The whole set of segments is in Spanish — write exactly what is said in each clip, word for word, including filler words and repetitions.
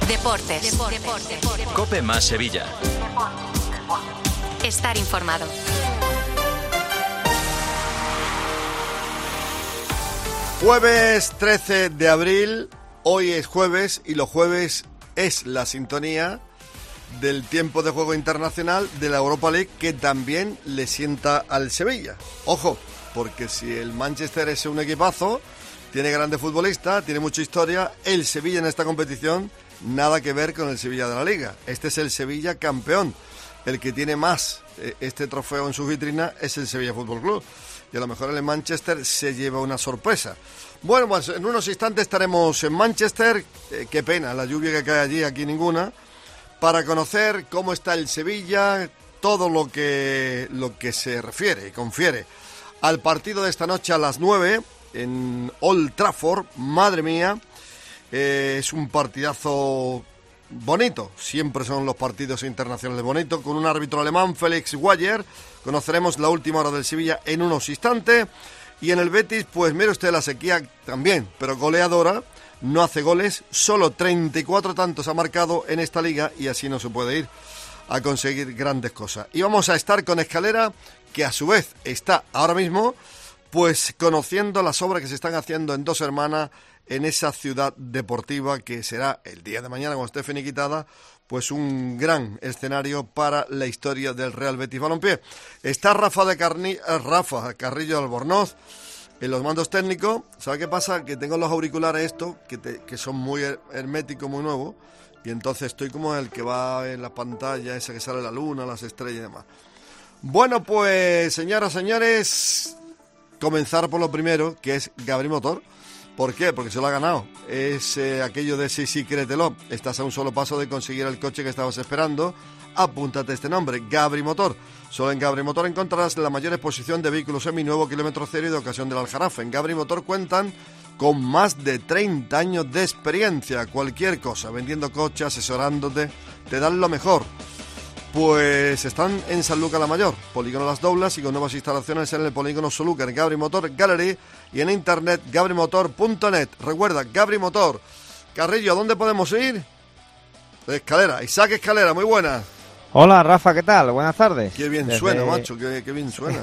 Deportes. Deportes. Deportes. Deportes. COPE más Sevilla. Estar informado. Jueves trece de abril, hoy es jueves y los jueves es la sintonía del tiempo de juego internacional de la Europa League, que también le sienta al Sevilla. Ojo, porque si el Manchester es un equipazo, tiene grandes futbolistas, tiene mucha historia, el Sevilla en esta competición nada que ver con el Sevilla de la Liga. Este es el Sevilla campeón. El que tiene más eh, este trofeo en su vitrina es el Sevilla Fútbol Club. Y a lo mejor el Manchester se lleva una sorpresa. Bueno, pues en unos instantes estaremos en Manchester. Eh, qué pena, la lluvia que cae allí, aquí ninguna. Para conocer cómo está el Sevilla, todo lo que, lo que se refiere y confiere al partido de esta noche a las nueve en Old Trafford. Madre mía, eh, es un partidazo bonito, siempre son los partidos internacionales bonitos, con un árbitro alemán, Felix Waller. Conoceremos la última hora del Sevilla en unos instantes. Y en el Betis, pues mire usted, la sequía también, pero goleadora, no hace goles, solo treinta y cuatro tantos ha marcado en esta liga y así no se puede ir a conseguir grandes cosas. Y vamos a estar con Escalera, que a su vez está ahora mismo pues conociendo las obras que se están haciendo en Dos Hermanas, en esa ciudad deportiva que será el día de mañana, cuando esté finiquitada, pues un gran escenario para la historia del Real Betis Balompié. Está Rafa de Carni, Rafa Carrillo de Albornoz en los mandos técnicos. ¿Sabe qué pasa? Que tengo los auriculares estos, que, te, que son muy herméticos, muy nuevos, y entonces estoy como el que va en la pantalla, esa que sale la luna, las estrellas y demás. Bueno, pues, señoras, señores, comenzar por lo primero, que es Gabri Motor. ¿Por qué? Porque se lo ha ganado. Es eh, aquello de sí, sí, créetelo. Estás a un solo paso de conseguir el coche que estabas esperando. Apúntate este nombre, Gabri Motor. Solo en Gabri Motor encontrarás la mayor exposición de vehículos seminuevo, kilómetro cero y de ocasión del Aljarafe. En Gabri Motor cuentan con más de treinta años de experiencia. Cualquier cosa, vendiendo coches, asesorándote, te dan lo mejor. Pues están en Sanlúcar la Mayor, Polígono Las Doblas, y con nuevas instalaciones en el Polígono Sanlúcar, Gabri Motor Gallery, y en internet gabri motor punto net. Recuerda, Gabri Motor. Carrillo, ¿a dónde podemos ir? Escalera, Isaac Escalera, muy buena. Hola Rafa, ¿qué tal? Buenas tardes. Qué bien Desde... suena, macho, qué, qué bien suena.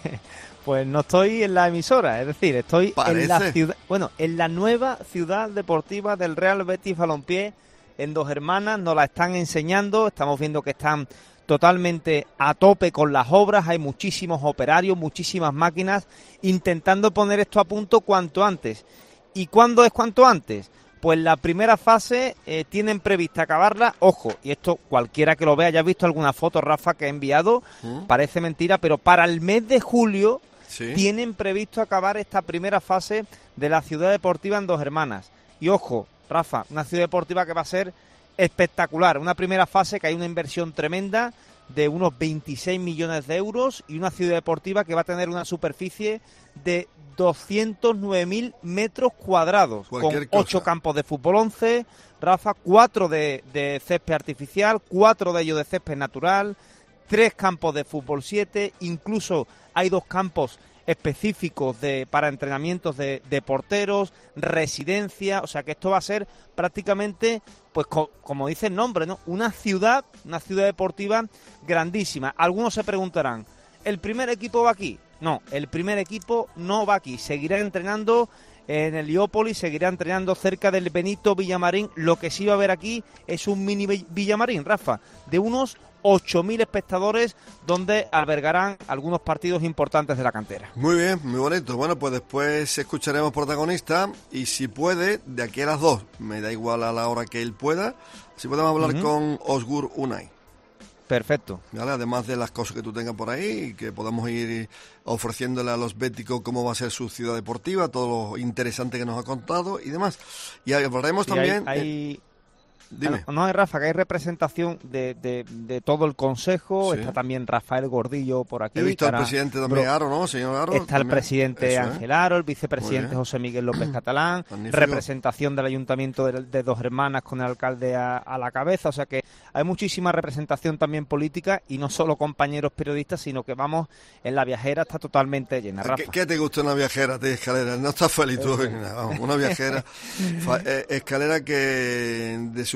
Pues no estoy en la emisora, es decir, estoy Parece. en la ciudad, bueno, en la nueva ciudad deportiva del Real Betis Balompié, en Dos Hermanas. Nos la están enseñando, estamos viendo que están totalmente a tope con las obras, hay muchísimos operarios, muchísimas máquinas, intentando poner esto a punto cuanto antes. ¿Y cuándo es cuanto antes? Pues la primera fase eh, tienen prevista acabarla, ojo, y esto cualquiera que lo vea, ya has visto alguna foto, Rafa, que he enviado, ¿Mm? Parece mentira, pero para el mes de julio ¿Sí? tienen previsto acabar esta primera fase de la ciudad deportiva en Dos Hermanas. Y ojo, Rafa, una ciudad deportiva que va a ser espectacular, una primera fase que hay una inversión tremenda de unos veintiséis millones de euros y una ciudad deportiva que va a tener una superficie de doscientos nueve mil metros cuadrados, Cualquier con ocho cosa. campos de fútbol once, Rafa, cuatro de, de césped artificial, cuatro de ellos de césped natural, tres campos de fútbol siete, incluso hay dos campos específicos de para entrenamientos de, de porteros, residencia, o sea que esto va a ser prácticamente, pues co, como dice el nombre, ¿no? Una ciudad, una ciudad deportiva grandísima. Algunos se preguntarán, ¿el primer equipo va aquí? No, el primer equipo no va aquí, seguirá entrenando en Heliópolis, seguirá entrenando cerca del Benito Villamarín. Lo que sí va a haber aquí es un mini Villamarín, Rafa, de unos ocho mil espectadores, donde albergarán algunos partidos importantes de la cantera. Muy bien, muy bonito. Bueno, pues después escucharemos protagonista y si puede, de aquí a las dos, me da igual a la hora que él pueda, si podemos hablar uh-huh. con Osgur Unai. Perfecto. ¿Vale? Además de las cosas que tú tengas por ahí y que podamos ir ofreciéndole a los béticos cómo va a ser su ciudad deportiva, todo lo interesante que nos ha contado y demás. Y hablaremos sí, también... Hay, hay... Eh, Dime. No, no, Rafa, que hay representación de, de, de todo el Consejo, sí. Está también Rafael Gordillo por aquí. He visto al presidente también, Aro, ¿no? Señor Aro. Está también. el presidente Eso, Ángel Aro, el vicepresidente José Miguel López Catalán, Magnífico. Representación del Ayuntamiento de, de Dos Hermanas con el alcalde a, a la cabeza, o sea que hay muchísima representación también política y no solo compañeros periodistas, sino que vamos, en la viajera está totalmente llena, Rafa. ¿Qué, qué te gusta una viajera de Escalera? No estás feliz tú, vamos, una viajera, fa, eh, Escalera que de su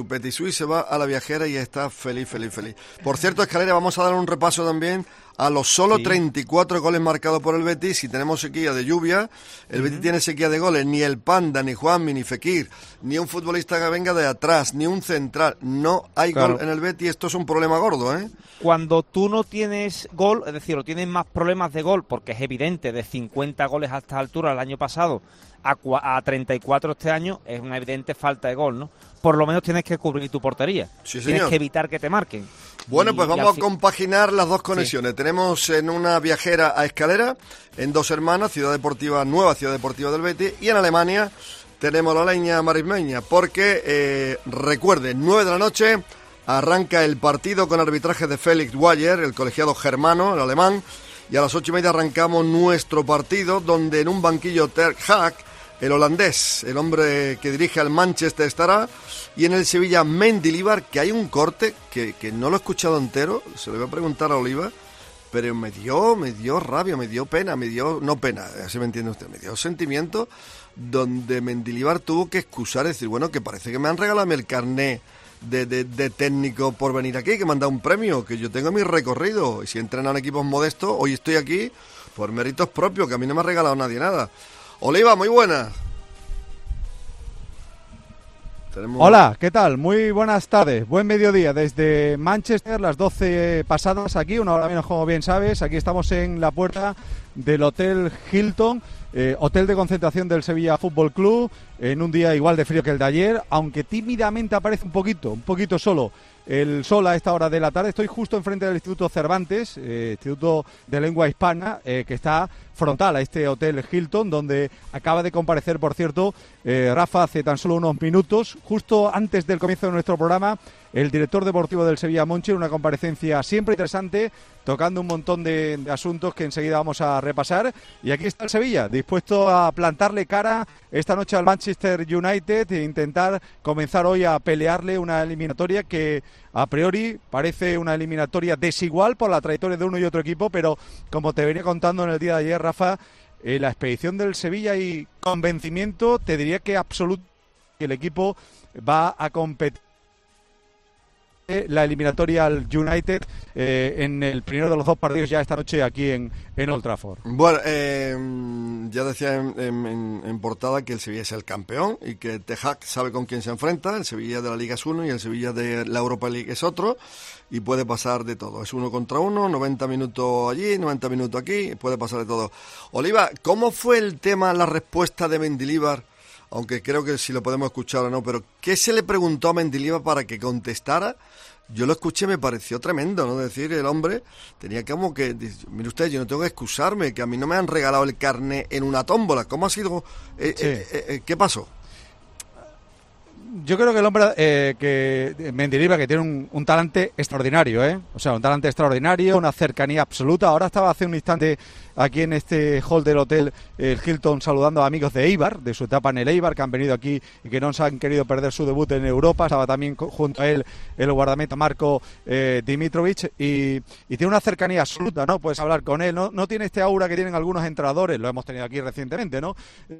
su Petit Suisse, se va a la viajera y está feliz, feliz, feliz. Por cierto, Escalera, vamos a dar un repaso también a los solo sí. treinta y cuatro goles marcados por el Betis. Si tenemos sequía de lluvia, el uh-huh. Betis tiene sequía de goles. Ni el Panda, ni Juanmi, ni Fekir, ni un futbolista que venga de atrás, ni un central. No hay claro. gol en el Betis. Esto es un problema gordo, ¿eh? Cuando tú no tienes gol, es decir, o tienes más problemas de gol, porque es evidente, de cincuenta goles a esta altura el año pasado a, a treinta y cuatro este año, es una evidente falta de gol, ¿no? Por lo menos tienes que cubrir tu portería. Sí, tienes que evitar que te marquen. Bueno, y, pues vamos a compaginar las dos conexiones. Sí. Tenemos en una viajera a Escalera, en Dos Hermanas, Ciudad Deportiva, nueva Ciudad Deportiva del Betis, y en Alemania tenemos la leña marismeña, porque, eh, recuerden, nueve de la noche arranca el partido con arbitraje de Felix Waller, el colegiado germano, el alemán, y a las ocho y media arrancamos nuestro partido, donde en un banquillo Ter Hag, el holandés, el hombre que dirige al Manchester, estará, y en el Sevilla Mendilibar, que hay un corte que, que no lo he escuchado entero, se lo voy a preguntar a Oliva, pero me dio, me dio rabia, me dio pena, me dio, no pena, así me entiende usted, me dio sentimiento, donde Mendilibar tuvo que excusar, decir, bueno, que parece que me han regalado el carné de, de, de técnico por venir aquí, que me han dado un premio, que yo tengo mi recorrido, y si entrenan equipos modestos, hoy estoy aquí por méritos propios, que a mí no me ha regalado nadie nada. Oliva, muy buena. Tenemos... Hola, ¿qué tal? Muy buenas tardes, buen mediodía desde Manchester, las doce pasadas aquí, una hora menos como bien sabes. Aquí estamos en la puerta del Hotel Hilton, eh, hotel de concentración del Sevilla Fútbol Club, en un día igual de frío que el de ayer, aunque tímidamente aparece un poquito, un poquito solo el sol a esta hora de la tarde. Estoy justo enfrente del Instituto Cervantes, eh, Instituto de Lengua Hispana, eh, que está frontal a este Hotel Hilton, donde acaba de comparecer, por cierto, eh, Rafa, hace tan solo unos minutos, justo antes del comienzo de nuestro programa, el director deportivo del Sevilla Monchi, una comparecencia siempre interesante, tocando un montón de, de asuntos que enseguida vamos a repasar. Y aquí está el Sevilla, dispuesto a plantarle cara esta noche al Manchester United e intentar comenzar hoy a pelearle una eliminatoria que a priori parece una eliminatoria desigual por la trayectoria de uno y otro equipo, pero como te venía contando en el día de ayer, Rafa, eh, la expedición del Sevilla y convencimiento, te diría que absoluto que el equipo va a competir la eliminatoria al United eh, en el primero de los dos partidos ya esta noche aquí en, en Old Trafford. Bueno, eh, ya decía en, en, en portada que el Sevilla es el campeón y que Ten Hag sabe con quién se enfrenta. El Sevilla de la Liga es uno y el Sevilla de la Europa League es otro, y puede pasar de todo. Es uno contra uno, noventa minutos allí, noventa minutos aquí, puede pasar de todo. Oliva, ¿cómo fue el tema, la respuesta de Mendilibar? Aunque creo que si lo podemos escuchar o no, pero ¿qué se le preguntó a Mendilibar para que contestara? Yo lo escuché, me pareció tremendo, ¿no? Es decir, el hombre tenía como que, mire usted, yo no tengo que excusarme, que a mí no me han regalado el carné en una tómbola. ¿Cómo ha sido? Eh, sí. eh, eh, ¿Qué pasó? Yo creo que el hombre, eh, que Mendilibar, que tiene un, un talante extraordinario, ¿eh? O sea, un talante extraordinario, una cercanía absoluta. Ahora estaba hace un instante aquí en este hall del hotel el Hilton saludando a amigos de Eibar, de su etapa en el Eibar, que han venido aquí y que no se han querido perder su debut en Europa. Estaba también junto a él el guardameta Marco eh, Dimitrovic y, y tiene una cercanía absoluta, ¿no? Puedes hablar con él, ¿no? No tiene este aura que tienen algunos entrenadores, lo hemos tenido aquí recientemente, ¿no?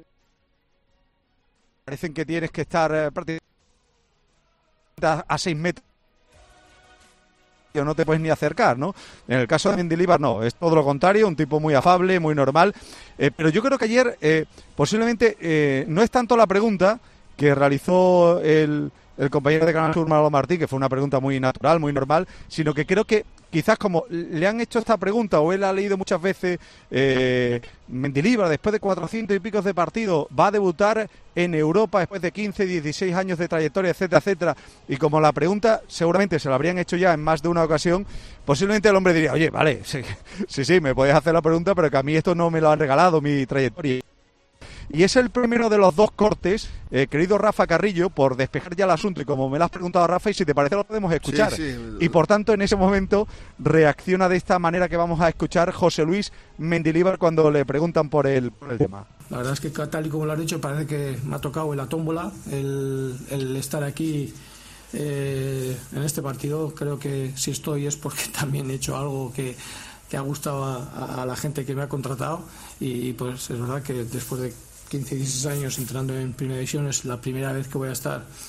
Parecen que tienes que estar eh, prácticamente a, a seis metros, no te puedes ni acercar, ¿no? En el caso de Mendilibar no, es todo lo contrario, un tipo muy afable, muy normal, eh, pero yo creo que ayer eh, posiblemente eh, no es tanto la pregunta que realizó el, el compañero de Canal Sur, Manolo Martín, que fue una pregunta muy natural, muy normal, sino que creo que quizás como le han hecho esta pregunta o él ha leído muchas veces, eh, Mendilibar, después de cuatrocientos y pico de partidos, va a debutar en Europa después de quince, dieciséis años de trayectoria, etcétera, etcétera, y como la pregunta seguramente se la habrían hecho ya en más de una ocasión, posiblemente el hombre diría, oye, vale, sí, sí, sí, me podéis hacer la pregunta, pero que a mí esto no me lo han regalado, mi trayectoria. Y es el primero de los dos cortes, eh, querido Rafa Carrillo, por despejar ya el asunto, y como me lo has preguntado, Rafa, y si te parece lo podemos escuchar. Sí, sí. Y por tanto, en ese momento reacciona de esta manera que vamos a escuchar José Luis Mendilibar cuando le preguntan por el, por el tema. La verdad es que tal y como lo has dicho, parece que me ha tocado en la tómbola el, el estar aquí eh, en este partido. Creo que si estoy es porque también he hecho algo que, que ha gustado a, a la gente que me ha contratado, y pues es verdad que después de quince, dieciséis años entrando en Primera División es la primera vez que voy a estar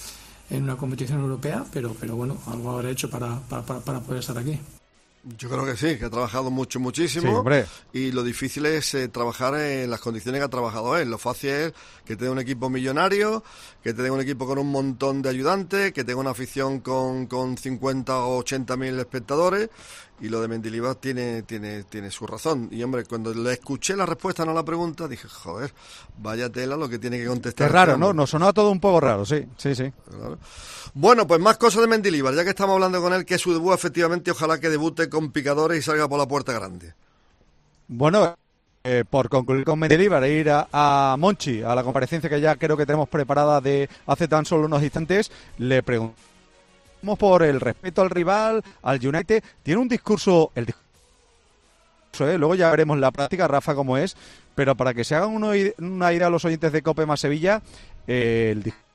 en una competición europea, pero, pero bueno, algo habrá hecho para, para, para poder estar aquí. Yo creo que sí, que ha trabajado mucho, muchísimo. Sí, hombre. Y lo difícil es eh, trabajar en las condiciones que ha trabajado él. Lo fácil es que tenga un equipo millonario, que tenga un equipo con un montón de ayudantes, que tenga una afición con, con cincuenta o ochenta mil espectadores. Y lo de Mendilibar tiene, tiene, tiene su razón. Y hombre, cuando le escuché la respuesta, no la pregunta, dije, joder, vaya tela lo que tiene que contestar. Es raro, ¿no? Nos sonaba todo un poco raro, sí, sí, sí. Claro. Bueno, pues más cosas de Mendilibar, ya que estamos hablando con él, que es su debut, efectivamente, ojalá que debute con picadores y salga por la puerta grande. Bueno, eh, por concluir con Mendilibar e ir a, a Monchi, a la comparecencia que ya creo que tenemos preparada de hace tan solo unos instantes, le preguntamos por el respeto al rival, al United. Tiene un discurso, el discurso, ¿eh? Luego ya veremos la práctica, Rafa, cómo es, pero para que se hagan uno, una idea a los oyentes de Cope más Sevilla, eh, el discurso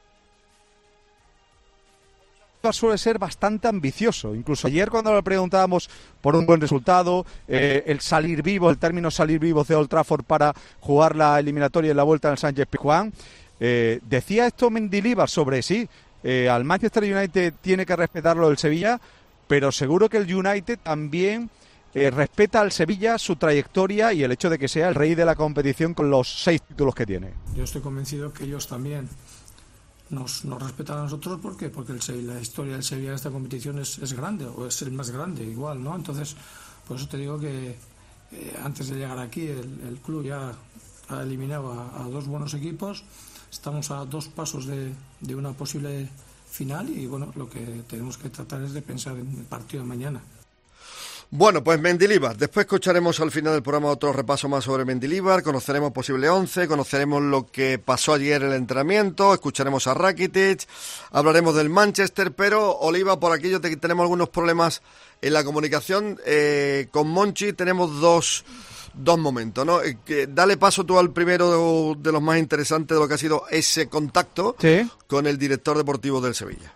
suele ser bastante ambicioso. Incluso ayer, cuando le preguntábamos por un buen resultado, eh, el salir vivo, el término salir vivo de Old Trafford para jugar la eliminatoria y la vuelta en el Sánchez-Pizjuán, eh, decía esto Mendilibar sobre sí. Eh, al Manchester United tiene que respetarlo el Sevilla, pero seguro que el United también eh, respeta al Sevilla, su trayectoria y el hecho de que sea el rey de la competición con los seis títulos que tiene. Yo estoy convencido que ellos también nos, nos respetan a nosotros. ¿Por qué? Porque el Sevilla, la historia del Sevilla en esta competición es, es grande, o es el más grande igual, ¿no? Entonces, por eso te digo que eh, antes de llegar aquí el, el club ya ha eliminado a, a dos buenos equipos. Estamos a dos pasos de, de una posible final y bueno, lo que tenemos que tratar es de pensar en el partido de mañana. Bueno, pues Mendilibar. Después escucharemos al final del programa otro repaso más sobre Mendilibar, conoceremos posible once, conoceremos lo que pasó ayer en el entrenamiento, escucharemos a Rakitic, hablaremos del Manchester, pero Oliva, por aquí yo te, tenemos algunos problemas en la comunicación. Eh, con Monchi tenemos dos... Dos momentos, ¿no? Eh, que, dale paso tú al primero de, de los más interesantes de lo que ha sido ese contacto, ¿sí?, con el director deportivo del Sevilla.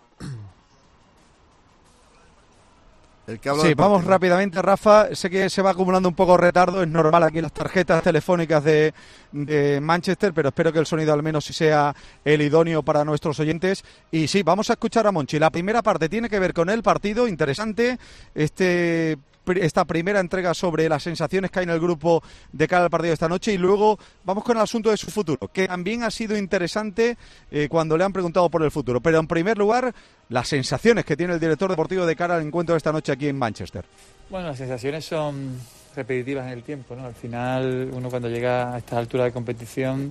El que habla sí, vamos rápidamente, Rafa. Sé que se va acumulando un poco retardo, es normal aquí las tarjetas telefónicas de, de Manchester, pero espero que el sonido al menos sea el idóneo para nuestros oyentes. Y sí, vamos a escuchar a Monchi. La primera parte tiene que ver con el partido, interesante, este... esta primera entrega sobre las sensaciones que hay en el grupo de cara al partido de esta noche, y luego vamos con el asunto de su futuro, que también ha sido interesante eh, cuando le han preguntado por el futuro. Pero en primer lugar, las sensaciones que tiene el director deportivo de cara al encuentro de esta noche aquí en Manchester. Bueno, las sensaciones son repetitivas en el tiempo, ¿no? Al final, uno cuando llega a estas alturas de competición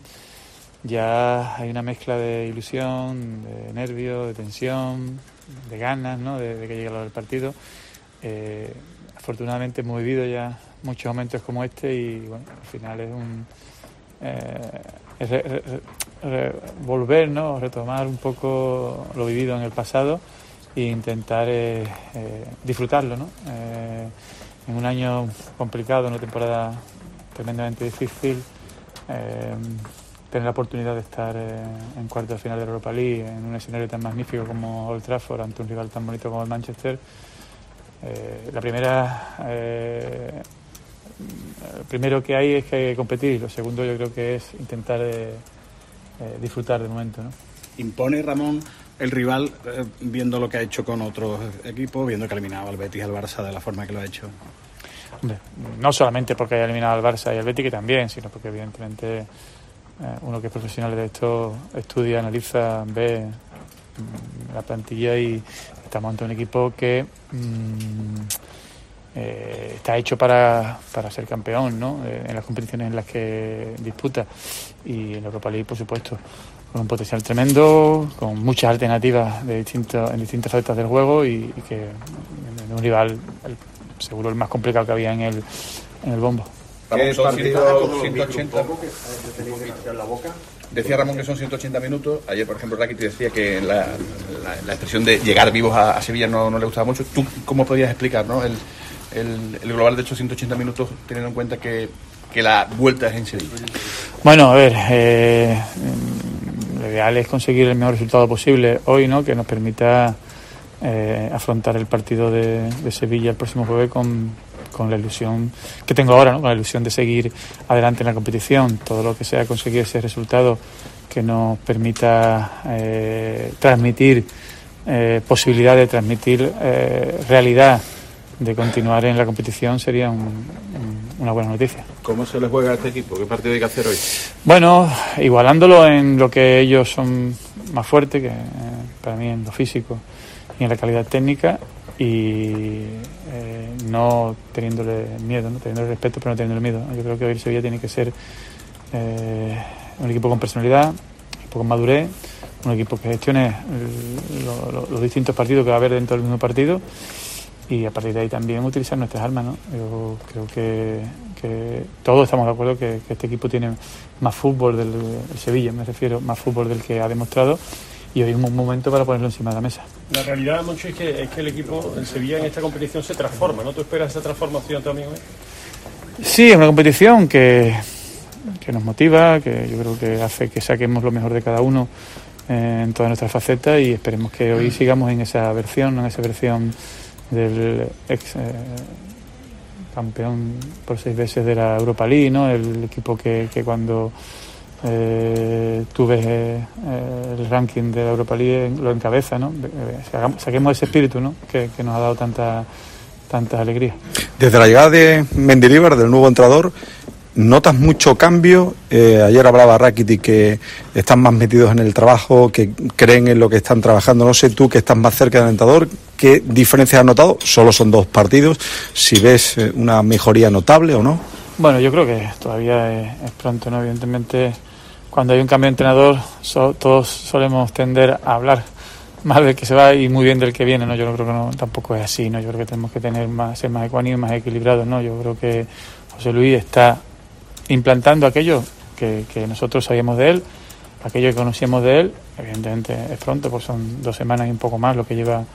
ya hay una mezcla de ilusión, de nervio, de tensión, de ganas, ¿no?, de, de que llegue el partido. Eh, Afortunadamente hemos vivido ya muchos momentos como este y bueno, al final es un eh, es re, re, re, volver, ¿no?, retomar un poco lo vivido en el pasado e intentar eh, eh, disfrutarlo, ¿no? Eh, en un año complicado, una temporada tremendamente difícil, eh, tener la oportunidad de estar eh, en cuartos de final de la Europa League en un escenario tan magnífico como Old Trafford ante un rival tan bonito como el Manchester. Eh, la primera, eh, lo primero que hay es que hay que competir, lo segundo yo creo que es intentar eh, eh, disfrutar del momento, ¿no? Impone, Ramón, el rival eh, viendo lo que ha hecho con otros equipos, viendo que ha eliminado al Betis y al Barça de la forma que lo ha hecho. Hombre, no solamente porque haya eliminado al Barça y al Betis, que también, sino porque evidentemente eh, uno que es profesional de esto estudia, analiza, ve la plantilla y estamos ante un equipo que mmm, eh, está hecho para, para ser campeón, ¿no?, eh, en las competiciones en las que disputa, y en la Europa League, por supuesto, con un potencial tremendo, con muchas alternativas de distintos, en distintas facetas del juego, y, y que en un rival el, seguro el más complicado que había en el, en el bombo. ¿Qué partido ciento ochenta? Decía Ramón que son ciento ochenta minutos. Ayer, por ejemplo, Rakitic decía que la, la, la expresión de llegar vivos a, a Sevilla no, no le gustaba mucho. ¿Tú cómo podrías explicar, ¿no?, el, el, el global de estos ciento ochenta minutos, teniendo en cuenta que, que la vuelta es en Sevilla? Bueno, a ver, eh, lo ideal es conseguir el mejor resultado posible hoy, ¿no?, que nos permita eh, afrontar el partido de, de Sevilla el próximo jueves con, con la ilusión que tengo ahora, ¿no? Con la ilusión de seguir adelante en la competición, todo lo que sea conseguir ese resultado que nos permita eh, transmitir eh, posibilidad de transmitir eh, realidad de continuar en la competición sería un, un, una buena noticia. ¿Cómo se les juega a este equipo? ¿Qué partido hay que hacer hoy? Bueno, igualándolo en lo que ellos son más fuertes, que eh, para mí en lo físico y en la calidad técnica, y eh, no teniéndole miedo, no teniéndole respeto, pero no teniéndole miedo. Yo creo que hoy el Sevilla tiene que ser eh, un equipo con personalidad, un equipo con madurez, un equipo que gestione el, lo, lo, los distintos partidos que va a haber dentro del mismo partido, y a partir de ahí también utilizar nuestras armas, ¿no? Yo creo que, que todos estamos de acuerdo que, que este equipo tiene más fútbol del el Sevilla, me refiero, más fútbol del que ha demostrado, y hoy es un momento para ponerlo encima de la mesa. La realidad, Moncho, es que, es que el equipo, el Sevilla en esta competición se transforma, ¿no? ¿Tú esperas esa transformación también hoy? Sí, es una competición que, que nos motiva, que yo creo que hace que saquemos lo mejor de cada uno eh, en todas nuestras facetas, y esperemos que hoy sigamos en esa versión, en esa versión del ex eh, campeón por seis veces de la Europa League, ¿no? El equipo que, que cuando eh, tú ves eh, el ranking de la Europa League lo encabeza, ¿no? Eh, saquemos ese espíritu, ¿no? que, que nos ha dado tanta tanta alegría. Desde la llegada de Mendilibar, del nuevo entrenador, ¿notas mucho cambio? Eh, ayer hablaba Rakitic que están más metidos en el trabajo, que creen en lo que están trabajando. No sé tú, que estás más cerca del entrenador, ¿qué diferencias has notado? Solo son dos partidos, si ves una mejoría notable o no. Bueno, yo creo que todavía es, es pronto, ¿no? Evidentemente, cuando hay un cambio de entrenador, so, todos solemos tender a hablar mal del que se va y muy bien del que viene, ¿no? Yo no creo que no, tampoco es así, ¿no? Yo creo que tenemos que tener más, ser más ecuánimes, más equilibrados, ¿no? Yo creo que José Luis está implantando aquello que, que nosotros sabíamos de él, aquello que conocíamos de él. Evidentemente es pronto, pues son dos semanas y un poco más lo que lleva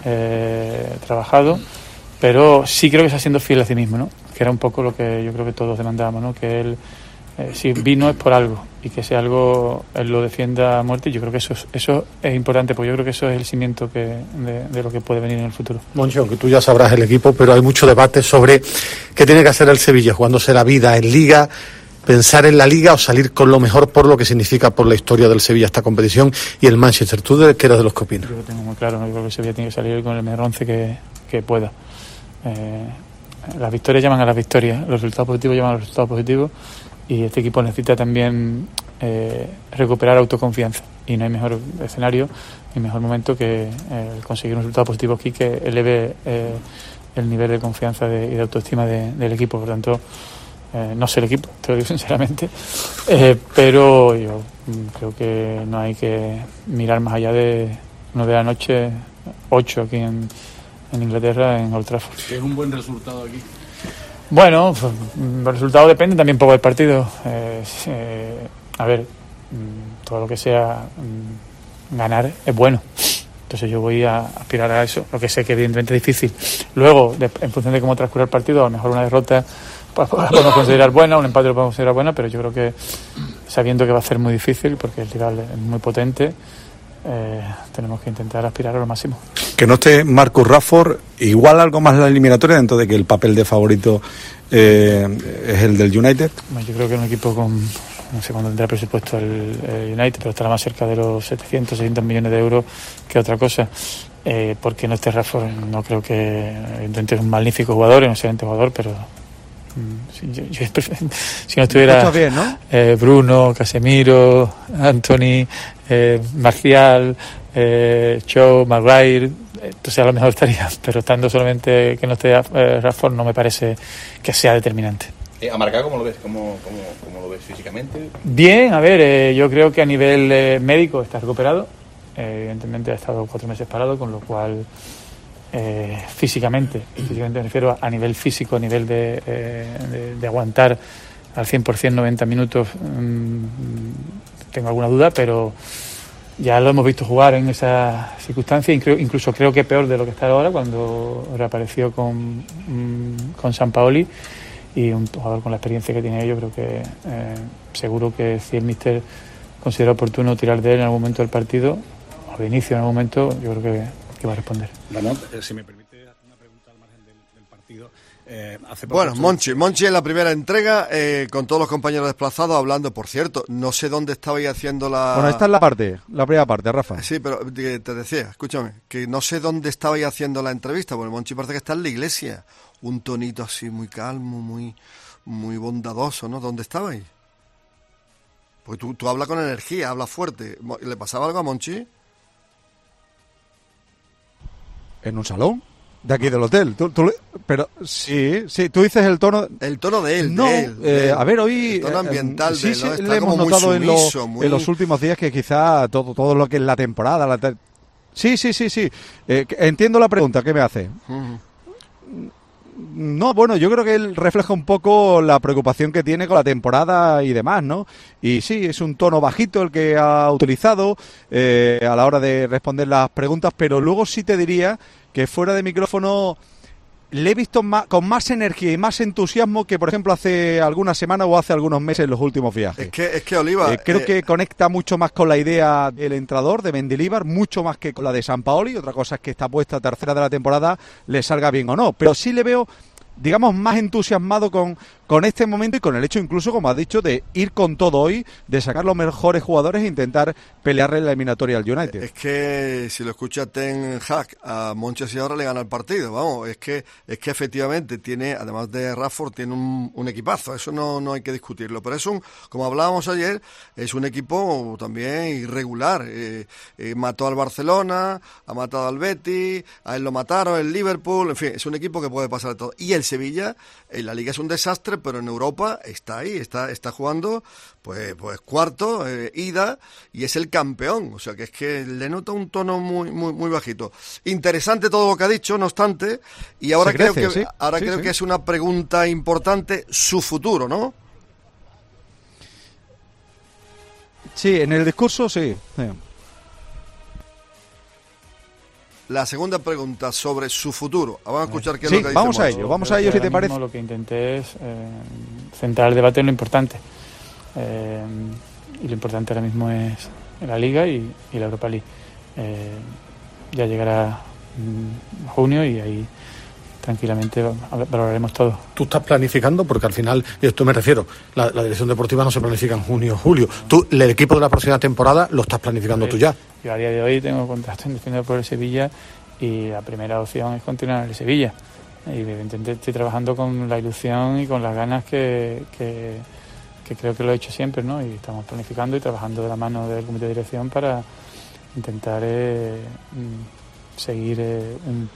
eh, trabajado, pero sí creo que está siendo fiel a sí mismo, ¿no? Que era un poco lo que yo creo que todos demandábamos, ¿no? Que él, eh, si vino es por algo, y que ese algo él lo defienda a muerte. Y yo creo que eso es, eso es importante, porque yo creo que eso es el cimiento que, de, de lo que puede venir en el futuro. Moncho, aunque tú ya sabrás el equipo, pero hay mucho debate sobre qué tiene que hacer el Sevilla, jugándose la vida en Liga, pensar en la Liga o salir con lo mejor por lo que significa por la historia del Sevilla esta competición, y el Manchester. ¿Tú de qué eres de los que opinas? Yo lo tengo muy claro, ¿no? Yo creo que el Sevilla tiene que salir con el mejor once que, que pueda. Eh, las victorias llaman a las victorias, los resultados positivos llaman a los resultados positivos, y este equipo necesita también eh, recuperar autoconfianza, y no hay mejor escenario ni mejor momento que eh, conseguir un resultado positivo aquí que eleve eh, el nivel de confianza de, y de autoestima de, del equipo. Por tanto, eh, no sé el equipo, te lo digo sinceramente, eh, pero yo creo que no hay que mirar más allá de nueve de la noche, ocho aquí en, en Inglaterra, en Old Trafford. ¿Qué es un buen resultado aquí? Bueno, pues, el resultado depende también un poco del partido. Eh, eh, a ver, todo lo que sea ganar es bueno. Entonces yo voy a aspirar a eso, lo que sé que evidentemente es difícil. Luego, de, en función de cómo transcurra el partido, a lo mejor una derrota pues, la podemos considerar buena, un empate lo podemos considerar buena, pero yo creo que sabiendo que va a ser muy difícil, porque el rival es muy potente, eh, tenemos que intentar aspirar a lo máximo. Que no esté Marcus Rashford, igual algo más la eliminatoria, dentro de que el papel de favorito eh, es el del United. Bueno, yo creo que un equipo con, no sé cuándo tendrá presupuesto el, el United, pero estará más cerca de los setecientos, seiscientos millones de euros que otra cosa. Eh, porque no esté Rashford, no creo que, evidentemente es un magnífico jugador, es un excelente jugador, pero Si, yo, yo, si no estuviera bien, ¿no? eh, Bruno, Casemiro, Anthony, eh, Marcial, eh, Shaw, Maguire, entonces a lo mejor estaría, pero estando solamente que no esté eh, Rashford no me parece que sea determinante. Eh, ¿A Marca cómo lo ves? ¿Cómo, cómo, cómo lo ves físicamente? Bien, a ver, eh, yo creo que a nivel eh, médico está recuperado, eh, evidentemente ha estado cuatro meses parado, con lo cual Eh, físicamente, físicamente me refiero a, a nivel físico, a nivel de, eh, de, de aguantar al cien por ciento noventa minutos, mmm, tengo alguna duda, pero ya lo hemos visto jugar en esa circunstancia, incluso creo que peor de lo que está ahora, cuando reapareció con, mmm, con Sampaoli, y un jugador con la experiencia que tiene, yo creo que eh, seguro que si el míster considera oportuno tirar de él en algún momento del partido, o de inicio en algún momento, yo creo que que va a responder. Bueno, si me permite hacer una pregunta al margen del, del partido. Eh, hace poco bueno, estuve... Monchi, Monchi en la primera entrega, eh, con todos los compañeros desplazados hablando. Por cierto, no sé dónde estabais haciendo la... Bueno, esta es la parte, la primera parte, Rafa. Sí, pero te decía, escúchame, que no sé dónde estabais haciendo la entrevista, porque Monchi parece que está en la iglesia. Un tonito así muy calmo, muy, muy bondadoso, ¿no? ¿Dónde estabais? Porque tú, tú hablas con energía, hablas fuerte. ¿Le pasaba algo a Monchi? ¿En un salón? De aquí del hotel. Tú, tú, pero sí, sí, tú dices el tono... El tono de él, no, de él. Eh, de él. A ver, hoy... El tono ambiental eh, de sí, él, sí, ¿no? Está le hemos como muy notado sumiso, en, lo, muy... en los últimos días que quizá todo, todo lo que es la temporada... La te... Sí, sí, sí, sí. Eh, entiendo la pregunta que me hace. Uh-huh. No, bueno, yo creo que él refleja un poco la preocupación que tiene con la temporada y demás, ¿no? Y sí, es un tono bajito el que ha utilizado eh, a la hora de responder las preguntas, pero luego sí te diría que fuera de micrófono le he visto más, con más energía y más entusiasmo que, por ejemplo, hace algunas semanas o hace algunos meses en los últimos viajes. Es que, es que Oliva... Eh, creo eh... que conecta mucho más con la idea del entrenador, de Mendilibar, mucho más que con la de Sampaoli. Otra cosa es que esta puesta tercera de la temporada le salga bien o no. Pero sí le veo, digamos, más entusiasmado con, con este momento y con el hecho incluso, como has dicho, de ir con todo hoy, de sacar los mejores jugadores e intentar pelearle en la eliminatoria al United. Es que si lo escucha Ten Hag a Monchi ahora le gana el partido, vamos, es que es que efectivamente tiene, además de Rashford, tiene un, un equipazo, eso no, no hay que discutirlo, pero es un, como hablábamos ayer, es un equipo también irregular, eh, eh, mató al Barcelona, ha matado al Betis, a él lo mataron, el Liverpool, en fin, es un equipo que puede pasar de todo, y el Sevilla, en la Liga es un desastre, pero en Europa está ahí, está, está jugando pues, pues cuarto, eh, ida, y es el campeón, o sea que es que le nota un tono muy, muy, muy bajito. Interesante todo lo que ha dicho, no obstante, y ahora crece, creo que ¿sí? ahora sí, creo sí. que es una pregunta importante, su futuro, ¿no? Sí, en el discurso sí. sí. La segunda pregunta sobre su futuro. Vamos a escuchar qué es sí, lo que dice vamos a Monchi. ello, vamos a ello si te parece. Lo que intenté es eh, centrar el debate en lo importante. Eh, y lo importante ahora mismo es la Liga y, y la Europa League. Eh, ya llegará mm, junio y ahí tranquilamente valoraremos todo. Tú estás planificando, porque al final, y esto me refiero, la, la dirección deportiva no se planifica en junio o julio. Tú, el equipo de la próxima temporada lo estás planificando Yo, tú ya. Yo a día de hoy tengo contacto indefinido por el Sevilla y la primera opción es continuar en el Sevilla. Y evidentemente estoy trabajando con la ilusión y con las ganas que, que, que creo que lo he hecho siempre, ¿no? Y estamos planificando y trabajando de la mano del comité de dirección para intentar eh, seguir eh, un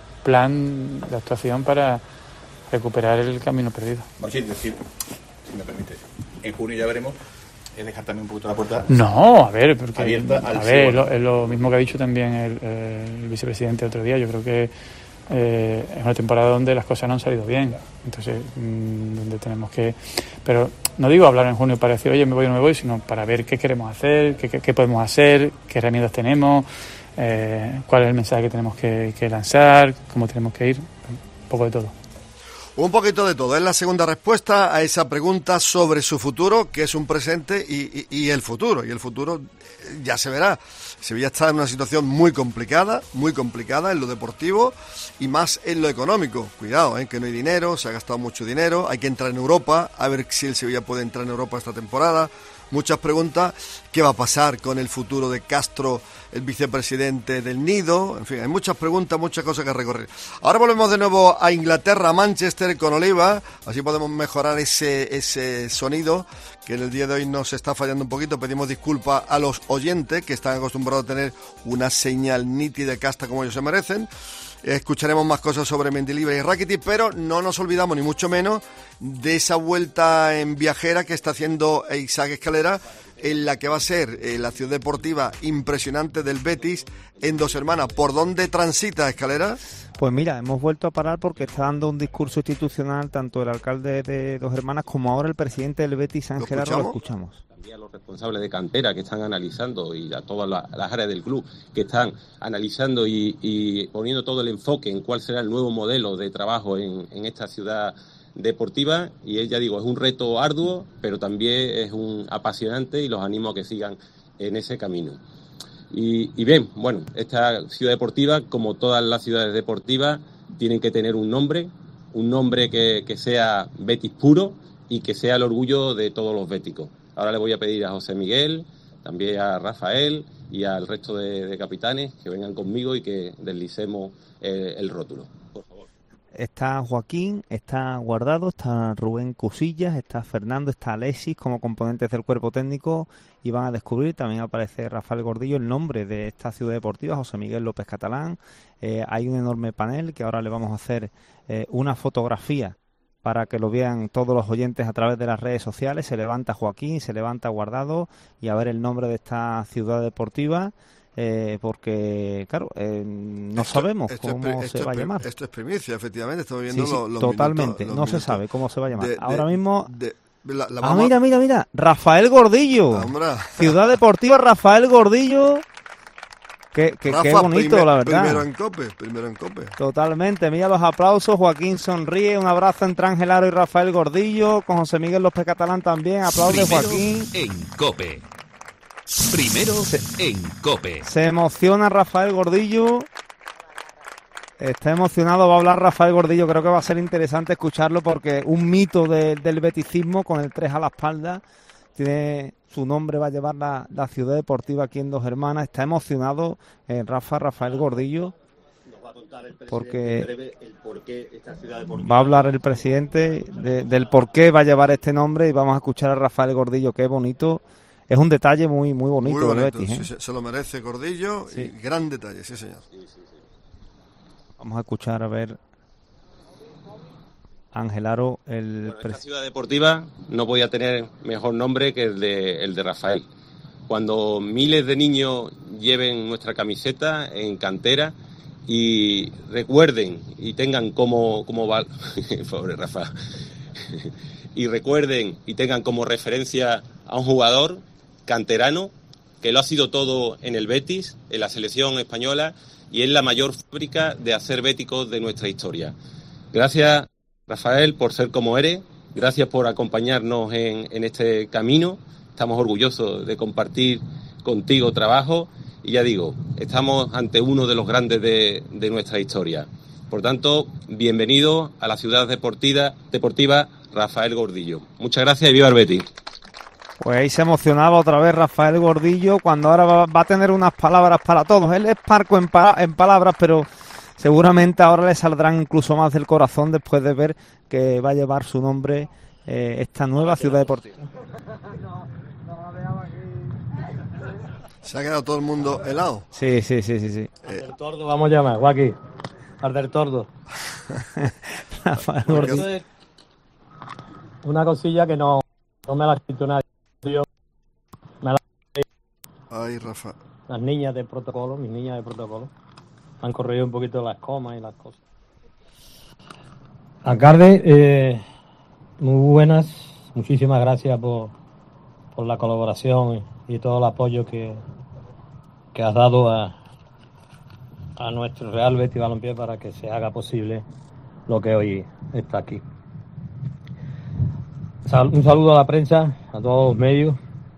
plan de actuación para recuperar el camino perdido. Monchi, decir, si me permite, en junio ya veremos, es dejar también un poquito la puerta. No, a ver, porque abierta al a ver, es lo, es lo mismo que ha dicho también el, el vicepresidente el otro día. Yo creo que eh, es una temporada donde las cosas no han salido bien, entonces mmm, donde tenemos que, pero no digo hablar en junio para decir oye me voy o no me voy, sino para ver qué queremos hacer, qué, qué, qué podemos hacer, qué herramientas tenemos. Eh, cuál es el mensaje que tenemos que, que lanzar, cómo tenemos que ir, un poco de todo. Un poquito de todo, es la segunda respuesta a esa pregunta sobre su futuro, que es un presente y, y, y el futuro, y el futuro ya se verá. Sevilla está en una situación muy complicada, muy complicada en lo deportivo y más en lo económico. Cuidado, ¿eh? Que no hay dinero, se ha gastado mucho dinero, hay que entrar en Europa, a ver si el Sevilla puede entrar en Europa esta temporada. Muchas preguntas, ¿qué va a pasar con el futuro de Castro, el vicepresidente del Nido? En fin, hay muchas preguntas, muchas cosas que recorrer. Ahora volvemos de nuevo a Inglaterra, a Manchester con Oliva, así podemos mejorar ese, ese sonido que en el día de hoy nos está fallando un poquito. Pedimos disculpas a los oyentes que están acostumbrados a tener una señal nítida y casta como ellos se merecen. Escucharemos más cosas sobre Mendilibar y Rakitic, pero no nos olvidamos ni mucho menos de esa vuelta en viajera que está haciendo Isaac Escalera, en la que va a ser eh, la ciudad deportiva impresionante del Betis en Dos Hermanas. ¿Por dónde transita Escalera? Pues mira, hemos vuelto a parar porque está dando un discurso institucional tanto el alcalde de Dos Hermanas como ahora el presidente del Betis, San Gerardo. Lo escuchamos. A los responsables de cantera que están analizando y a todas las, las áreas del club que están analizando y, y poniendo todo el enfoque en cuál será el nuevo modelo de trabajo en, en esta ciudad deportiva. Y él, ya digo, es un reto arduo, pero también es un apasionante y los animo a que sigan en ese camino. Y, y bien, bueno, esta ciudad deportiva, como todas las ciudades deportivas, tienen que tener un nombre un nombre que, que sea Betis puro y que sea el orgullo de todos los béticos. Ahora le voy a pedir a José Miguel, también a Rafael y al resto de, de capitanes que vengan conmigo y que deslicemos el, el rótulo. Por favor. Está Joaquín, está Guardado, está Rubén Cusillas, está Fernando, está Alexis como componentes del cuerpo técnico, y van a descubrir, también aparece Rafael Gordillo, el nombre de esta ciudad deportiva, José Miguel López Catalán. Eh, hay un enorme panel que ahora le vamos a hacer eh, una fotografía para que lo vean todos los oyentes a través de las redes sociales. Se levanta Joaquín, se levanta Guardado, y a ver el nombre de esta ciudad deportiva. Eh, porque, claro, eh, no esto, sabemos esto cómo es, se va a llamar. Esto es primicia, efectivamente, estamos viendo sí, sí, los, los totalmente, minutos, los no minutos. se sabe cómo se va a llamar. De, Ahora de, mismo... De, la, la ah, vamos... mira, mira, mira, Rafael Gordillo. Hombre. Ciudad Deportiva Rafael Gordillo. Qué, qué, Rafa, qué bonito, primer, la verdad. Primero en Cope, primero en Cope. Totalmente, mira los aplausos, Joaquín sonríe, un abrazo entre Ángel Aro y Rafael Gordillo, con José Miguel López Catalán también, aplaude Joaquín. En Cope. Primero se, en Cope. Se emociona Rafael Gordillo. Está emocionado, va a hablar Rafael Gordillo. Creo que va a ser interesante escucharlo, porque un mito de, del beticismo, con el tres a la espalda, tiene su nombre, va a llevar la, la ciudad deportiva aquí en Dos Hermanas. Está emocionado eh, Rafa, Rafael Gordillo. Nos va a contar el presidente porque en breve el por qué esta ciudad deportiva. Va a hablar el presidente de, del por qué va a llevar este nombre, y vamos a escuchar a Rafael Gordillo. Qué bonito. Es un detalle muy muy bonito, muy bonito, Betis, ¿eh? sí, se, se lo merece Gordillo, sí. Y gran detalle, sí señor. Sí, sí, sí. Vamos a escuchar a ver Ángel Aro, el bueno, esta ciudad deportiva no podía tener mejor nombre que el de, el de Rafael. Cuando miles de niños lleven nuestra camiseta en cantera y recuerden y tengan como, como val... pobre Rafa, y recuerden y tengan como referencia a un jugador canterano que lo ha sido todo en el Betis, en la selección española, y es la mayor fábrica de hacer béticos de nuestra historia. Gracias, Rafael, por ser como eres, gracias por acompañarnos en, en este camino. Estamos orgullosos de compartir contigo trabajo, y ya digo, estamos ante uno de los grandes de, de nuestra historia. Por tanto, bienvenido a la ciudad deportiva, deportiva Rafael Gordillo. Muchas gracias y viva el Betis. Pues ahí se emocionaba otra vez Rafael Gordillo, cuando ahora va, va a tener unas palabras para todos. Él es parco en, pa, en palabras, pero seguramente ahora le saldrán incluso más del corazón después de ver que va a llevar su nombre eh, esta nueva ciudad deportiva. Se ha quedado todo el mundo helado. Sí, sí, sí, sí, sí. Eh. Del Tordo vamos a llamar, Joaquín. Al del Tordo. Rafael Gordillo. Una cosilla que no, no me la ha escrito nadie. Yo me la... Ay, Rafa. Las niñas de protocolo, mis niñas de protocolo, han corregido un poquito las comas y las cosas. Alcalde, eh, muy buenas. Muchísimas gracias por, por la colaboración y, y todo el apoyo que, que has dado a, a nuestro Real Betis Balompié para que se haga posible lo que hoy está aquí. Un saludo a la prensa, a todos los medios,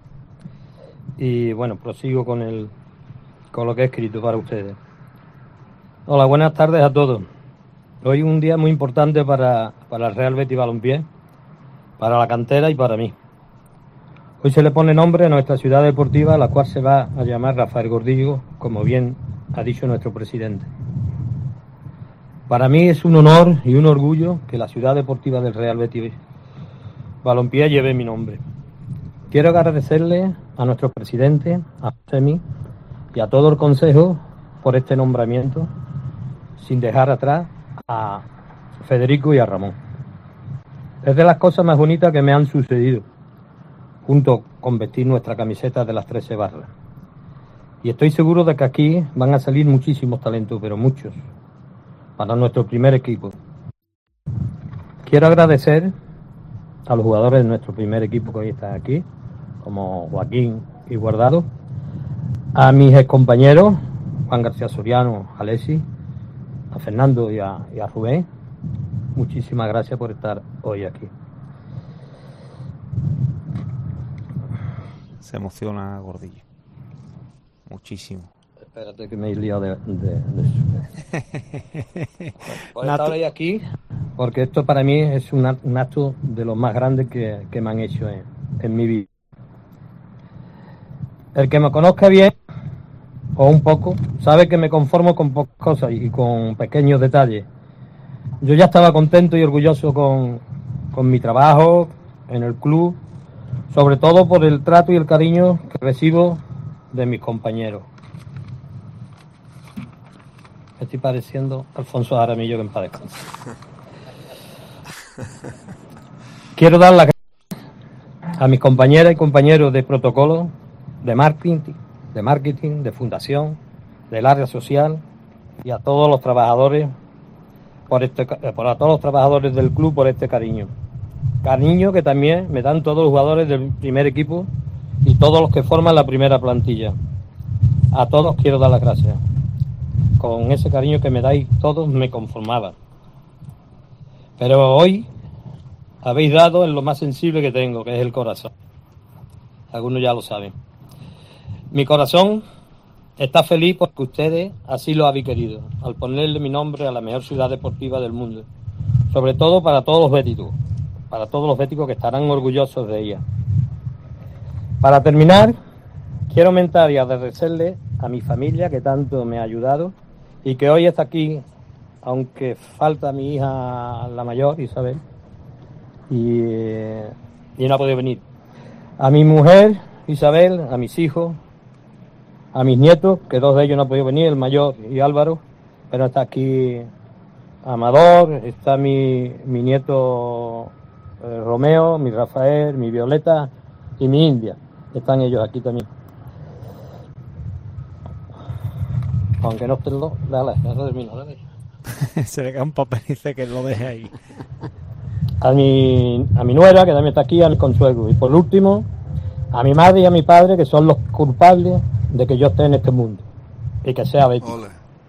y bueno, prosigo con el con lo que he escrito para ustedes. Hola, buenas tardes a todos. Hoy es un día muy importante para, para el Real Betis Balompié, para la cantera y para mí. Hoy se le pone nombre a nuestra ciudad deportiva, la cual se va a llamar Rafael Gordillo, como bien ha dicho nuestro presidente. Para mí es un honor y un orgullo que la ciudad deportiva del Real Betis Balompié lleve mi nombre. Quiero agradecerle a nuestro presidente, a Semi y a todo el consejo por este nombramiento, sin dejar atrás a Federico y a Ramón. Es de las cosas más bonitas que me han sucedido, junto con vestir nuestra camiseta de las trece barras. Y estoy seguro de que aquí van a salir muchísimos talentos, pero muchos, para nuestro primer equipo. Quiero agradecer a los jugadores de nuestro primer equipo que hoy están aquí, como Joaquín y Guardado, a mis excompañeros, Juan García Soriano, Alexis, a Fernando y a, y a Rubén. Muchísimas gracias por estar hoy aquí. Se emociona Gordillo. Muchísimo. Espérate que me he liado de... de, de... Por estar hoy aquí, porque esto para mí es un, un acto de los más grandes que, que me han hecho en, en mi vida. El que me conozca bien, o un poco, sabe que me conformo con pocas cosas y con pequeños detalles. Yo ya estaba contento y orgulloso con, con mi trabajo en el club, sobre todo por el trato y el cariño que recibo de mis compañeros. Me estoy pareciendo Alfonso Jaramillo, que en paz descanse. Quiero dar las gracias a mis compañeras y compañeros de protocolo, de marketing, de marketing, de fundación, del área social y a todos los trabajadores por este, por a todos los trabajadores del club por este cariño. Cariño que también me dan todos los jugadores del primer equipo y todos los que forman la primera plantilla. A todos quiero dar las gracias. Con ese cariño que me dais todos me conformaba. Pero hoy habéis dado en lo más sensible que tengo, que es el corazón. Algunos ya lo saben. Mi corazón está feliz porque ustedes así lo habéis querido, al ponerle mi nombre a la mejor ciudad deportiva del mundo. Sobre todo para todos los béticos, para todos los béticos que estarán orgullosos de ella. Para terminar, quiero aumentar y agradecerle a mi familia que tanto me ha ayudado y que hoy está aquí, aunque falta mi hija la mayor, Isabel, y, y no ha podido venir. A mi mujer, Isabel, a mis hijos, a mis nietos, que dos de ellos no han podido venir, el mayor y Álvaro, pero está aquí Amador, está mi, mi nieto eh, Romeo, mi Rafael, mi Violeta y mi India. Están ellos aquí también. Aunque no estén los... Dale, ya termino, dale. Se le cae un papel y dice que lo deje ahí. A mi, a mi nuera, que también está aquí, a mi consuelo. Y por último, a mi madre y a mi padre, que son los culpables de que yo esté en este mundo. Y que sea Betty. Ole.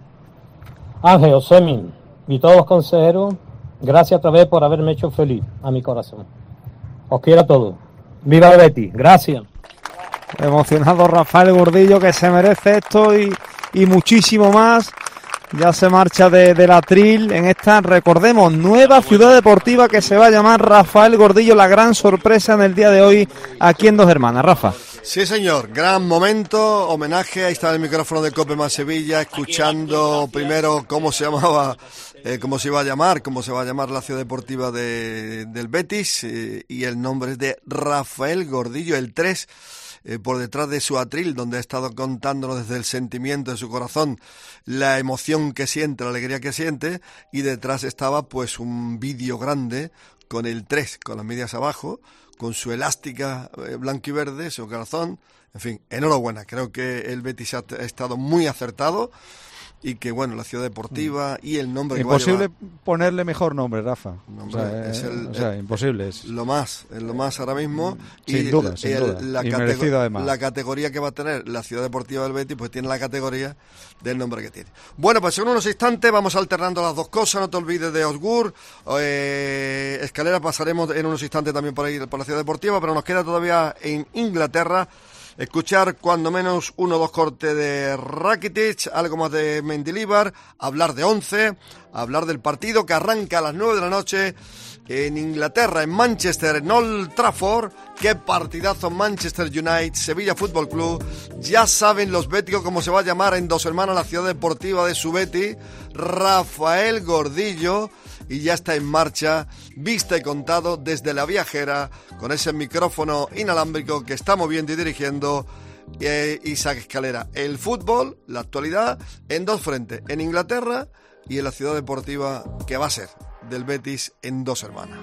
Ángel, Osemin y todos los consejeros, gracias otra vez por haberme hecho feliz a mi corazón. Os quiero a todos. ¡Viva Betty! Gracias. Emocionado Rafael Gordillo, que se merece esto y, y muchísimo más. Ya se marcha de, del Atril en esta, recordemos, nueva ciudad deportiva que se va a llamar Rafael Gordillo. La gran sorpresa en el día de hoy aquí en Dos Hermanas. Rafa. Sí, señor, gran momento, homenaje, ahí está el micrófono de Cope más Sevilla, escuchando primero cómo se llamaba, eh, cómo se iba a llamar, cómo se va a llamar la ciudad deportiva de, del Betis, eh, y el nombre es de Rafael Gordillo, el tres, eh, por detrás de su atril, donde ha estado contándonos desde el sentimiento de su corazón la emoción que siente, la alegría que siente, y detrás estaba pues un vídeo grande con el tres, con las medias abajo, con su elástica eh, blanco y verde, su corazón, en fin, enhorabuena, creo que el Betis ha, ha estado muy acertado y que bueno, la ciudad deportiva y el nombre imposible que va a llevar, ponerle mejor nombre, Rafa. Nombre, o sea, es el, o sea el, imposible es lo más, es lo más ahora mismo. Sin y duda, el, sin el, duda. La, y categ- merecido además. La categoría que va a tener la ciudad deportiva del Betis, pues tiene la categoría del nombre que tiene. Bueno, pues en unos instantes vamos alternando las dos cosas. No te olvides de Osgur, eh, Escalera, pasaremos en unos instantes también por ahí por la ciudad deportiva, pero nos queda todavía en Inglaterra escuchar cuando menos uno o dos cortes de Rakitic, algo más de Mendilibar, hablar de once, hablar del partido que arranca a las nueve de la noche en Inglaterra, en Manchester, en Old Trafford. Qué partidazo, Manchester United, Sevilla Fútbol Club. Ya saben los béticos cómo se va a llamar en Dos Hermanas la ciudad deportiva de su Betty, Rafael Gordillo. Y ya está en marcha, vista y contado desde la viajera, con ese micrófono inalámbrico que está moviendo y dirigiendo eh, Isaac Escalera. El fútbol, la actualidad, en dos frentes, en Inglaterra y en la ciudad deportiva que va a ser del Betis en Dos Hermanas.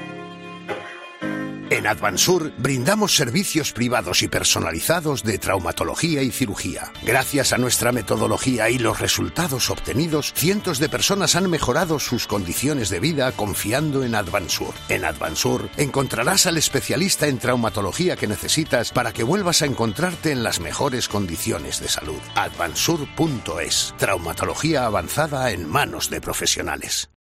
En Advansur brindamos servicios privados y personalizados de traumatología y cirugía. Gracias a nuestra metodología y los resultados obtenidos, cientos de personas han mejorado sus condiciones de vida confiando en Advansur. En Advansur encontrarás al especialista en traumatología que necesitas para que vuelvas a encontrarte en las mejores condiciones de salud. Advansur punto es. Traumatología avanzada en manos de profesionales.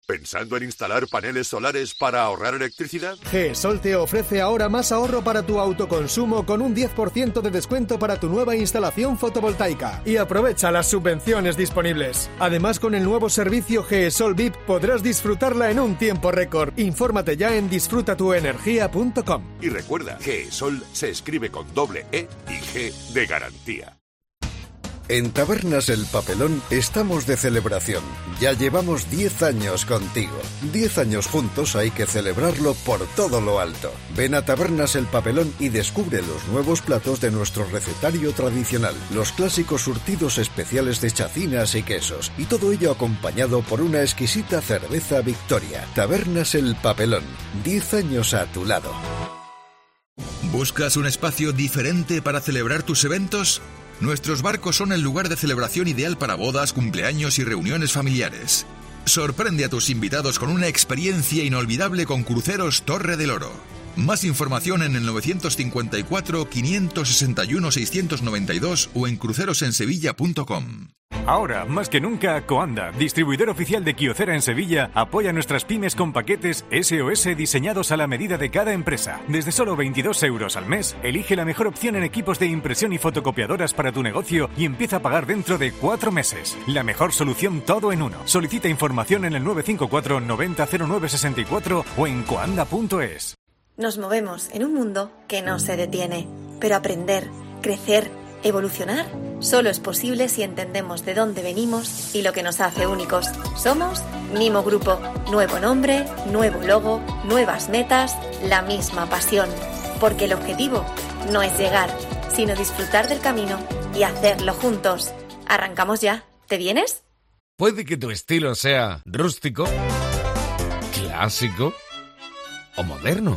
¿Pensando en instalar paneles solares para ahorrar electricidad? GESOL te ofrece ahora más ahorro para tu autoconsumo con un diez por ciento de descuento para tu nueva instalación fotovoltaica. Y aprovecha las subvenciones disponibles. Además, con el nuevo servicio GESOL V I P podrás disfrutarla en un tiempo récord. Infórmate ya en disfruta tu energía punto com. Y recuerda, GESOL se escribe con doble E y G de garantía. En Tabernas El Papelón estamos de celebración. Ya llevamos diez años contigo. diez años juntos hay que celebrarlo por todo lo alto. Ven a Tabernas El Papelón y descubre los nuevos platos de nuestro recetario tradicional, los clásicos surtidos especiales de chacinas y quesos, y todo ello acompañado por una exquisita cerveza Victoria. Tabernas El Papelón, diez años a tu lado. ¿Buscas un espacio diferente para celebrar tus eventos? Nuestros barcos son el lugar de celebración ideal para bodas, cumpleaños y reuniones familiares. Sorprende a tus invitados con una experiencia inolvidable con Cruceros Torre del Oro. Más información en el nueve cinco cuatro, cinco seis uno, seis nueve dos o en cruceros en sevilla punto com. Ahora, más que nunca, Coanda, distribuidor oficial de Kyocera en Sevilla, apoya a nuestras pymes con paquetes S O S diseñados a la medida de cada empresa. Desde solo veintidós euros al mes, elige la mejor opción en equipos de impresión y fotocopiadoras para tu negocio y empieza a pagar dentro de cuatro meses. La mejor solución todo en uno. Solicita información en el nueve cinco cuatro, noventa, cero nueve sesenta y cuatro o en coanda punto es. Nos movemos en un mundo que no se detiene, pero aprender, crecer, evolucionar, solo es posible si entendemos de dónde venimos y lo que nos hace únicos. Somos Mimo Grupo. Nuevo nombre, nuevo logo, nuevas metas, la misma pasión. Porque el objetivo no es llegar, sino disfrutar del camino y hacerlo juntos. ¿Arrancamos ya? ¿Te vienes? Puede que tu estilo sea rústico, clásico o moderno.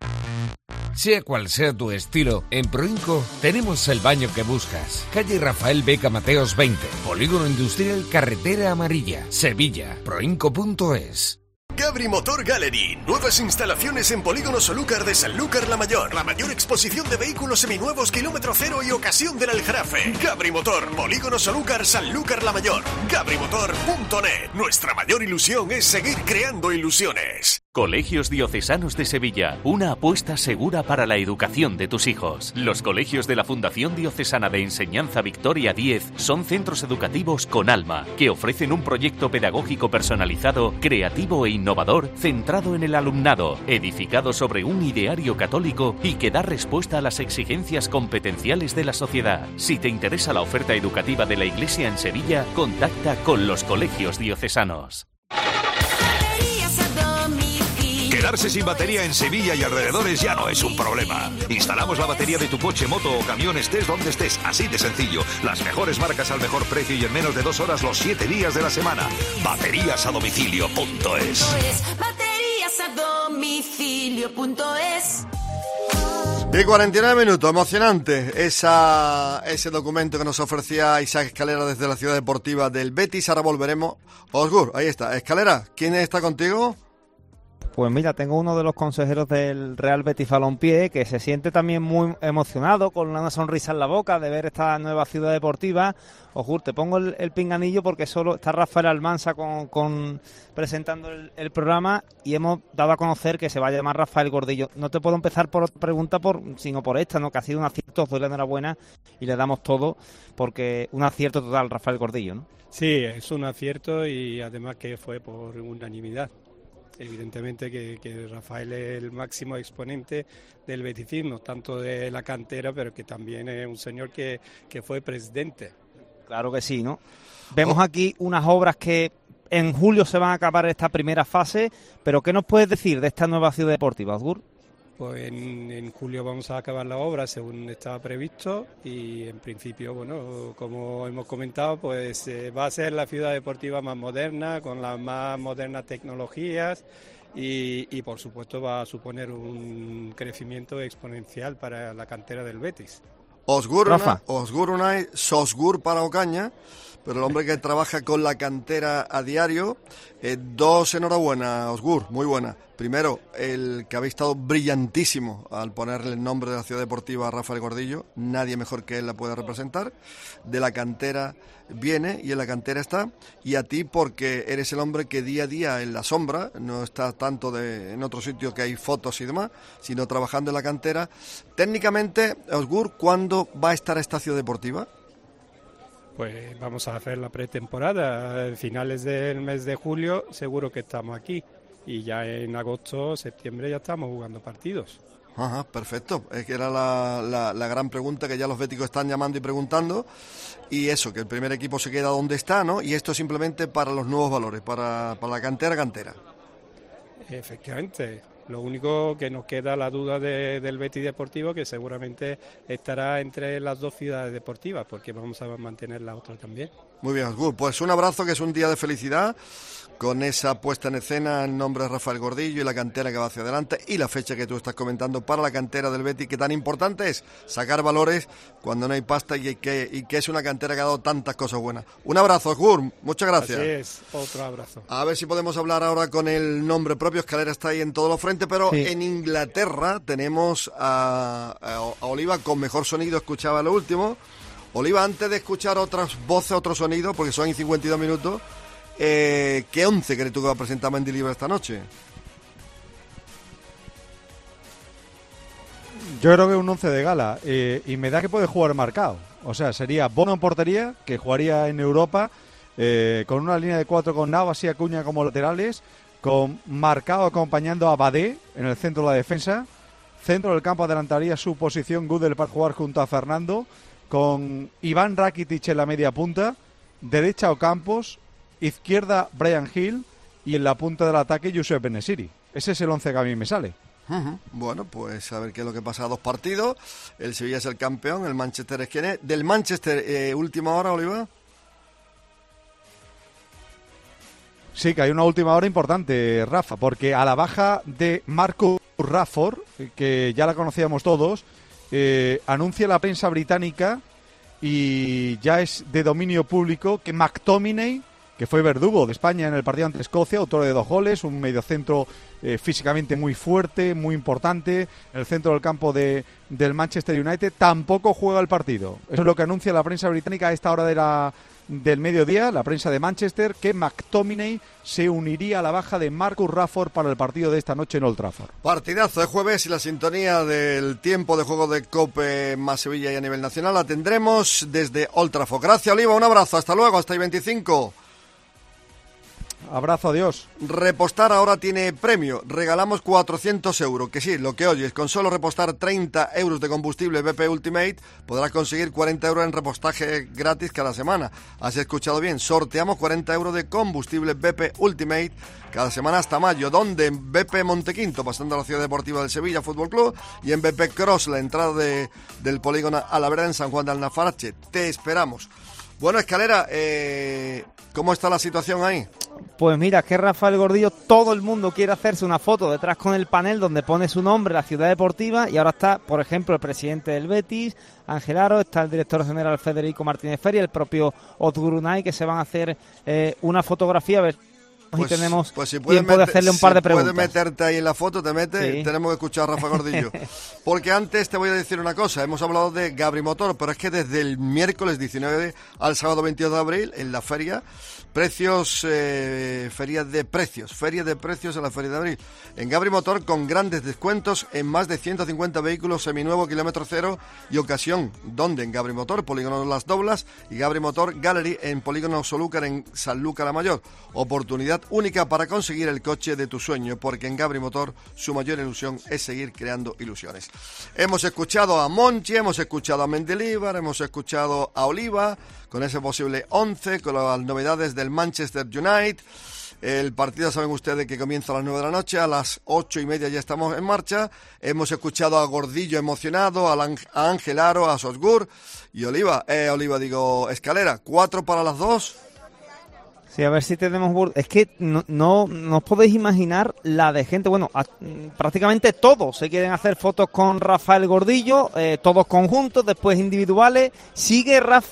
Sea cual sea tu estilo, en Proinco tenemos el baño que buscas. Calle Rafael Beca Mateos veinte, Polígono Industrial Carretera Amarilla, Sevilla. proinco punto es. Gabri Motor Gallery. Nuevas instalaciones en Polígono Solúcar de Sanlúcar la Mayor. La mayor exposición de vehículos seminuevos, kilómetro cero y ocasión del Aljarafe. Gabri Motor, Polígono Solúcar, Sanlúcar la Mayor. gabri motor punto net. Nuestra mayor ilusión es seguir creando ilusiones. Colegios Diocesanos de Sevilla, una apuesta segura para la educación de tus hijos. Los colegios de la Fundación Diocesana de Enseñanza Victoria diez son centros educativos con alma, que ofrecen un proyecto pedagógico personalizado, creativo e innovador, centrado en el alumnado, edificado sobre un ideario católico y que da respuesta a las exigencias competenciales de la sociedad. Si te interesa la oferta educativa de la Iglesia en Sevilla, contacta con los colegios diocesanos. Quedarse sin batería en Sevilla y alrededores ya no es un problema. Instalamos la batería de tu coche, moto o camión estés donde estés, así de sencillo. Las mejores marcas al mejor precio y en menos de dos horas los siete días de la semana. Baterías a domicilio punto es. Baterías a domicilio punto es. Y cuarenta y nueve minutos, emocionante esa, ese documento que nos ofrecía Isaac Escalera desde la ciudad deportiva del Betis. Ahora volveremos. Osgur, ahí está. Escalera, ¿quién está contigo? Pues mira, tengo uno de los consejeros del Real Betis Balompié que se siente también muy emocionado, con una sonrisa en la boca de ver esta nueva ciudad deportiva. Osgur, te pongo el, el pinganillo porque solo está Rafael Almansa con, con presentando el, el programa y hemos dado a conocer que se va a llamar Rafael Gordillo. No te puedo empezar por otra pregunta, por, sino por esta, ¿no? Que ha sido un acierto, os doy la enhorabuena y le damos todo porque un acierto total, Rafael Gordillo, ¿no? Sí, es un acierto y además que fue por unanimidad. Evidentemente que, que Rafael es el máximo exponente del beticismo, tanto de la cantera, pero que también es un señor que, que fue presidente. Claro que sí, ¿no? Vemos aquí unas obras que en julio se van a acabar esta primera fase, pero ¿qué nos puedes decir de esta nueva ciudad deportiva, Osgur? Pues en, en julio vamos a acabar la obra según estaba previsto y en principio, bueno, como hemos comentado, pues eh, va a ser la ciudad deportiva más moderna, con las más modernas tecnologías y, y por supuesto va a suponer un crecimiento exponencial para la cantera del Betis. Osgur, Osgur Unai, Sosgur para Ocaña, pero el hombre que trabaja con la cantera a diario. Eh, dos enhorabuena, Osgur, muy buena. Primero, el que habéis estado brillantísimo al ponerle el nombre de la ciudad deportiva a Rafael Gordillo. Nadie mejor que él la puede representar. De la cantera, viene y en la cantera está, y a ti porque eres el hombre que día a día en la sombra, no está tanto de, en otro sitio que hay fotos y demás, sino trabajando en la cantera. Técnicamente, Osgur, ¿cuándo va a estar esta ciudad deportiva? Pues vamos a hacer la pretemporada, a finales del mes de julio seguro que estamos aquí, y ya en agosto, septiembre ya estamos jugando partidos. Ajá, perfecto. Es que era la, la, la gran pregunta que ya los béticos están llamando y preguntando. Y eso, que el primer equipo se queda donde está, ¿no? Y esto simplemente para los nuevos valores, para, para la cantera, cantera. Efectivamente. Lo único que nos queda la duda de, del Betis Deportivo, que seguramente estará entre las dos ciudades deportivas, porque vamos a mantener la otra también. Muy bien, Osgur. Pues un abrazo, que es un día de felicidad, con esa puesta en escena en nombre de Rafael Gordillo y la cantera que va hacia adelante, y la fecha que tú estás comentando para la cantera del Betis, que tan importante es sacar valores cuando no hay pasta, y que, y que es una cantera que ha dado tantas cosas buenas. Un abrazo, Osgur. Muchas gracias. Así es, otro abrazo. A ver si podemos hablar ahora con el nombre propio. Escalera está ahí en todos los frentes, pero sí. En Inglaterra tenemos a, a, a Oliva con mejor sonido. Escuchaba lo último. Oliva, antes de escuchar otras voces, otros sonidos, porque son en cincuenta y dos minutos, eh, ¿qué once crees tú que va a presentar Mendilibar esta noche? Yo creo que un once de gala, eh, y me da que puede jugar marcado. O sea, sería Bono en portería, que jugaría en Europa, eh, con una línea de cuatro con Navas y Acuña como laterales, con Marcao acompañando a Badé en el centro de la defensa. Centro del campo adelantaría su posición Gudel para jugar junto a Fernando, con Iván Rakitic en la media punta, derecha Ocampos, izquierda Brian Hill y en la punta del ataque Josep Enesiri. Ese es el once que a mí me sale. Uh-huh. Bueno, pues a ver qué es lo que pasa a dos partidos. El Sevilla es el campeón, el Manchester es quien es. Del Manchester, eh, última hora, Oliva. Sí, que hay una última hora importante, Rafa, porque a la baja de Marcus Rashford, que ya la conocíamos todos, eh, anuncia la prensa británica, y ya es de dominio público, que McTominay, que fue verdugo de España en el partido ante Escocia, autor de dos goles, un mediocentro eh, físicamente muy fuerte, muy importante, en el centro del campo de, del Manchester United, tampoco juega el partido. Eso es lo que anuncia la prensa británica a esta hora de la del mediodía, la prensa de Manchester, que McTominay se uniría a la baja de Marcus Rashford para el partido de esta noche en Old Trafford. Partidazo de jueves, y la sintonía del tiempo de juego de COPE más Sevilla y a nivel nacional la tendremos desde Old Trafford. Gracias, Oliva, un abrazo, hasta luego, hasta el veinticinco. Abrazo, adiós. Repostar ahora tiene premio. Regalamos cuatrocientos euros. Que sí, lo que oyes. Con solo repostar treinta euros de combustible B P Ultimate podrás conseguir cuarenta euros en repostaje gratis cada semana. Has escuchado bien. Sorteamos cuarenta euros de combustible B P Ultimate cada semana hasta mayo. Donde en B P Montequinto, pasando a la Ciudad Deportiva del Sevilla Fútbol Club, y en B P Cross, la entrada de, del polígono a la vereda en San Juan de Alnafarache. Te esperamos. Bueno, Escalera, eh, ¿cómo está la situación ahí? Pues mira, que Rafael Gordillo, todo el mundo quiere hacerse una foto detrás con el panel donde pone su nombre, la Ciudad Deportiva, y ahora está, por ejemplo, el presidente del Betis, Ángel Aro, está el director general Federico Martínez Feria, el propio Osgur Unai, que se van a hacer eh, una fotografía, a ver Pues, y tenemos pues si tiempo de hacerle un par si de preguntas. Puedes meterte ahí en la foto, te metes, sí. Tenemos que escuchar a Rafa Gordillo. Porque antes te voy a decir una cosa, hemos hablado de Gabri Motor, pero es que desde el miércoles diecinueve al sábado veintidós de abril, en la feria, precios, eh, feria de precios, feria de precios en la feria de abril, en Gabri Motor, con grandes descuentos en más de ciento cincuenta vehículos seminuevos, kilómetro cero y ocasión. ¿Dónde? En Gabri Motor, Polígono Las Doblas, y Gabri Motor Gallery en Polígono Solúcar en Sanlúcar la Mayor. Oportunidad única para conseguir el coche de tu sueño, porque en Gabri Motor su mayor ilusión es seguir creando ilusiones. Hemos escuchado a Monchi, hemos escuchado a Mendilibar, hemos escuchado a Oliva con ese posible once, con las novedades del Manchester United. El partido, saben ustedes, que comienza a las nueve de la noche, a las ocho y media ya estamos en marcha. Hemos escuchado a Gordillo emocionado, a Ángel Aro, a Osgur y Oliva, eh, Oliva digo, Escalera, cuatro para las dos. Sí, a ver si tenemos... Bur- es que no, no, no os podéis imaginar la de gente... Bueno, a, prácticamente todos se quieren hacer fotos con Rafael Gordillo, eh, todos conjuntos, después individuales. Sigue Rafa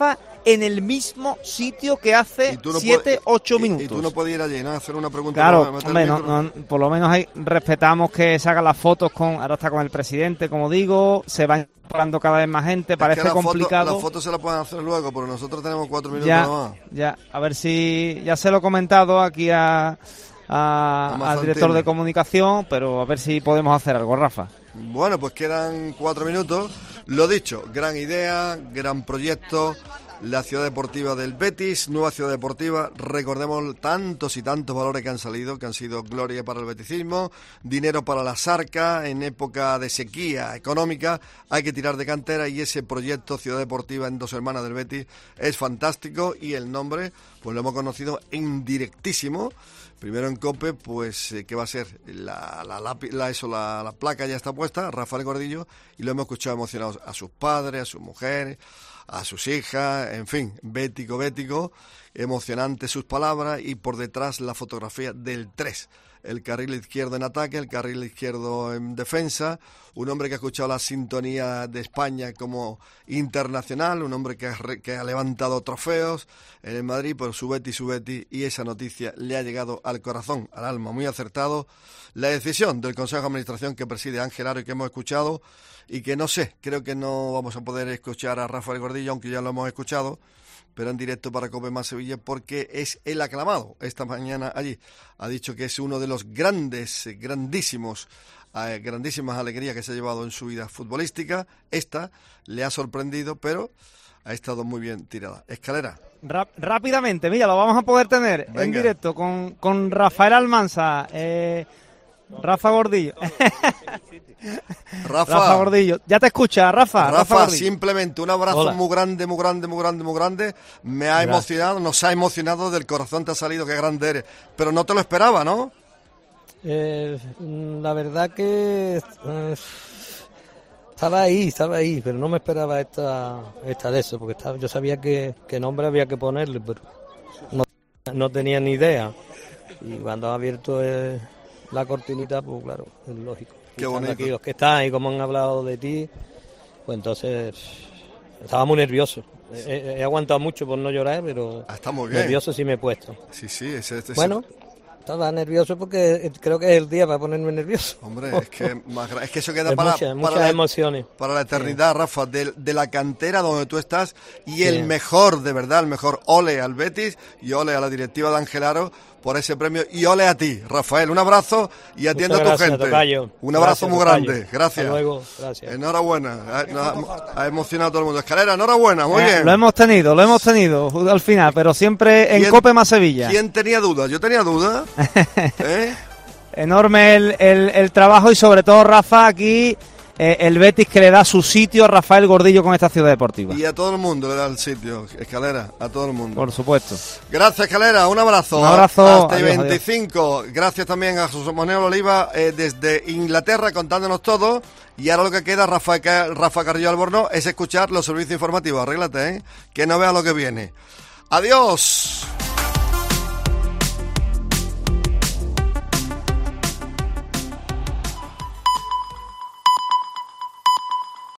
en el mismo sitio que hace no siete, ocho minutos. Y tú no puedes ir allí, ¿no? Hacer una pregunta. Claro, hombre, no, no, por lo menos hay, respetamos que se hagan las fotos con, ahora está con el presidente, como digo, se va incorporando cada vez más gente, es parece que la complicado. Foto, las fotos se las pueden hacer luego, pero nosotros tenemos cuatro minutos ya, nada más. Ya, a ver si, ya se lo he comentado aquí a, a, al director de comunicación, pero a ver si podemos hacer algo, Rafa. Bueno, pues quedan cuatro minutos. Lo dicho, gran idea, gran proyecto. La ciudad deportiva del Betis, nueva ciudad deportiva, recordemos tantos y tantos valores que han salido, que han sido gloria para el beticismo, dinero para las arcas, en época de sequía económica hay que tirar de cantera y ese proyecto ciudad deportiva en Dos Hermanas del Betis es fantástico y el nombre pues lo hemos conocido en directísimo. Primero en COPE, pues, eh, ¿qué va a ser? La, la, la, la, eso, la, la placa ya está puesta, Rafael Gordillo, y lo hemos escuchado emocionados a sus padres, a sus mujeres, a sus hijas, en fin, bético, bético, emocionante sus palabras y por detrás la fotografía del tres. El carril izquierdo en ataque, el carril izquierdo en defensa, un hombre que ha escuchado la sintonía de España como internacional, un hombre que ha, que ha levantado trofeos en el Madrid por su Betis, su Betis, y esa noticia le ha llegado al corazón, al alma, muy acertado. La decisión del Consejo de Administración que preside Ángel Aro y que hemos escuchado, y que no sé, creo que no vamos a poder escuchar a Rafael Gordillo, aunque ya lo hemos escuchado, pero en directo para COPE más Sevilla, porque es el aclamado esta mañana allí. Ha dicho que es uno de los grandes, grandísimos, eh, grandísimas alegrías que se ha llevado en su vida futbolística. Esta le ha sorprendido, pero ha estado muy bien tirada. Escalera. Rap- rápidamente, mira, lo vamos a poder tener Venga. en directo con, con Rafael Almanza, eh, Rafa Gordillo. Rafa, Rafa Gordillo, ya te escucha, Rafa. Rafa, Rafa simplemente un abrazo Hola. muy grande, muy grande, muy grande, muy grande. Me ha Gracias. emocionado, nos ha emocionado, del corazón te ha salido, qué grande eres. Pero no te lo esperaba, ¿no? Eh, la verdad que eh, estaba ahí, estaba ahí, pero no me esperaba esta, esta de eso, porque estaba, yo sabía que, que nombre había que ponerle, pero no, no tenía ni idea. Y cuando ha abierto eh, la cortinita, pues claro, es lógico. Qué bonito. Aquí los que están y como han hablado de ti, pues entonces estaba muy nervioso. He, he aguantado mucho por no llorar, pero ah, está muy bien. Nervioso sí me he puesto. Sí, sí, ese, ese, bueno, estaba nervioso porque creo que es el día para ponerme nervioso. Hombre, es que, más, es que eso queda es para, muchas, para, muchas la, emociones. para la eternidad, sí. Rafa, de, de la cantera donde tú estás y sí. el mejor, de verdad, el mejor ole al Betis y ole a la directiva de Ángel Aro por ese premio y ole a ti, Rafael. Un abrazo y atiende Muchas a tu gracias, gente. Tocayo. Un abrazo gracias, muy tocayo. grande. Gracias. Hasta luego. Gracias. Enhorabuena. Ha, ha emocionado a todo el mundo. Escalera, enhorabuena. Muy eh, bien. Lo hemos tenido, lo hemos tenido al final, pero siempre en COPE más Sevilla. ¿Quién tenía dudas? Yo tenía dudas. ¿Eh? Enorme el, el, el trabajo y sobre todo, Rafa, aquí eh, el Betis que le da su sitio a Rafael Gordillo con esta ciudad deportiva. Y a todo el mundo le da el sitio, Escalera, a todo el mundo. Por supuesto. Gracias, Escalera, un abrazo. Un abrazo. Hasta adiós, veinticinco. Adiós. Gracias también a José Manuel Oliva eh, desde Inglaterra contándonos todo. Y ahora lo que queda, Rafa, Rafa Carrillo Albornoz, es escuchar los servicios informativos. Arréglate, ¿eh? Que no veas lo que viene. Adiós.